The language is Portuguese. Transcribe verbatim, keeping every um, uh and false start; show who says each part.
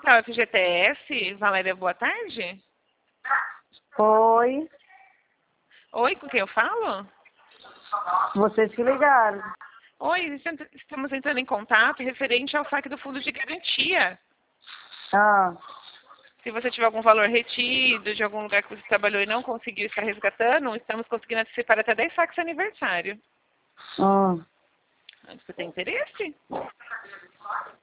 Speaker 1: Central F G T S, Valéria, boa tarde.
Speaker 2: Oi,
Speaker 1: Oi, com quem eu falo?
Speaker 2: vocês que ligaram.
Speaker 1: Oi, estamos entrando em contato referente ao saque do fundo de garantia.
Speaker 2: Ah,
Speaker 1: Se você tiver algum valor retido de algum lugar que você trabalhou e não conseguiu estar resgatando, estamos conseguindo antecipar até dez saques aniversário.
Speaker 2: hum.
Speaker 1: Você tem interesse?